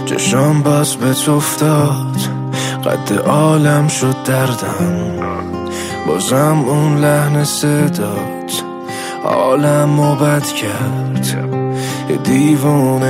چشام باز به تو افتاد، قد عالم شد دردم، بازم اون لحن صدات عالمو بد کرد. یه دیوونه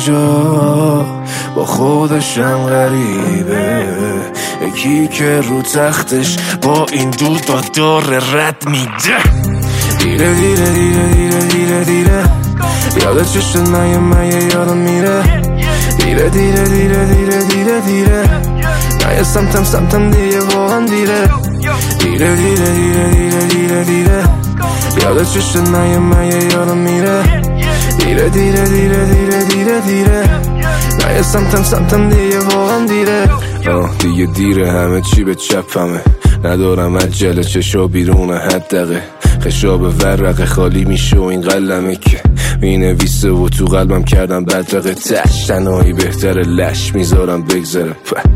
اینجا با خودشم غریبه، یکی که رو تختش با این دود با داره رد میده. دیره دیره دیره دیره دیره دیره یادت چشت من یادم میره. دیره دیره دیره دیره دیره دیره نه سمتم دیگه واقعا دیره. دیره دیره دیره دیره دیره دیره یادت چشت من یادم میره. دیره دیره دیره دیره دیره دیره نه سمتم دیگه واقعا دیره. دیگه دیره، همه چی به چپمه، ندارم عجله، چشا بیرون حدقه، خشاب ورقه خالی میشه و این قلمه که مینویسه و تو قلبم کردم بدرقه. تنهایی بهتره، لش میذارم بگذره.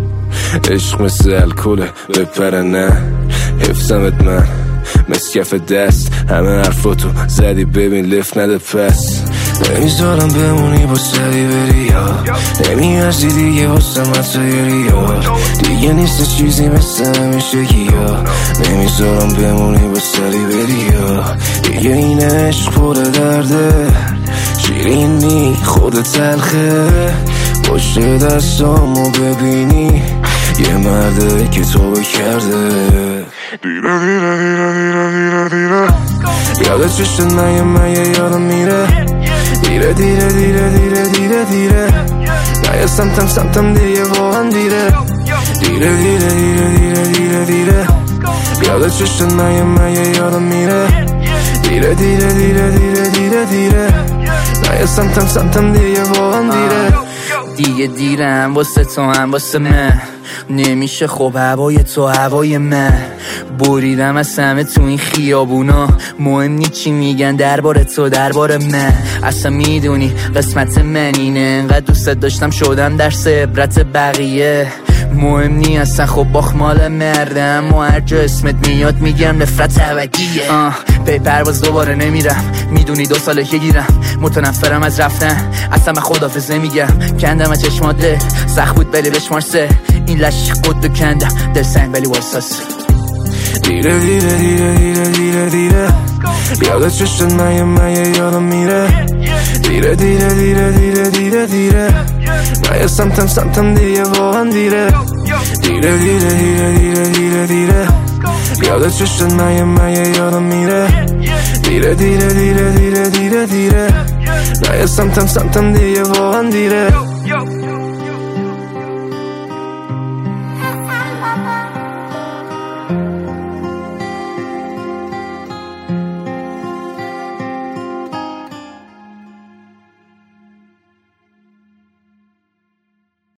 عشق مثل الکله بپره، نه حفظمت من مسکف دست، همه حرفاتو زدی ببین لفت نده پس. نمیذارم بمونی با سری بری یا نمیارزی دیگه واسم حتی یا دیگه نیست چیزی مثل همیشگی یا نمیذارم بمونی با سری بری یا دیگه این عشق پر درده، شیرینی خود تلخه، پشت دستامو ببینی یه مرده که تو کرده. دیره دیره دیره دیره دیره دیره یادت چشت من یادم میره. دیره دیره دیره دیره دیره دیره نه سمتم دیگه واقعا دیره. دیره دیره دیره دیره دیره دیره یادت چشت من یادم میره. دیره دیره دیره دیره دیره دیره نه سمتم دیگه واقعا دیره. دیگه دیرم واسه تو هم واسه من، نمیشه خب هوای تو هوای من. بریدم از همه تو این خیابونا، مهم نی چی میگن درباره تو درباره من. اصلا میدونی قسمت من اینه، انقدر دوستت داشتم شدم درس عبرت بقیه. مهم نی اصلا خب باخ مال مردم و هر جا اسمت میاد میگم نفرت ابدیه. به پرواز دوباره نمیرم، میدونی 2 ساله که گیرم، متنفرم از رفتن، اصلا من خدافظ نمیگم. کندم از چشمات سخت بود ولی بشمار 3، این لش قدو کندم دل سنگ ولی واساس. دیره دیره دیره دیره دیره دیره یادت چشت من یادم میره. دیره دیره دیره دیره دیره دیره نه سمتم دیگه واقعا دیره. دیره دیره دیره دیره دیره دیره یادت چشت من یادم میره. دیره دیره دیره دیره دیره دیره نه سمتم دیگه واقعا دیره.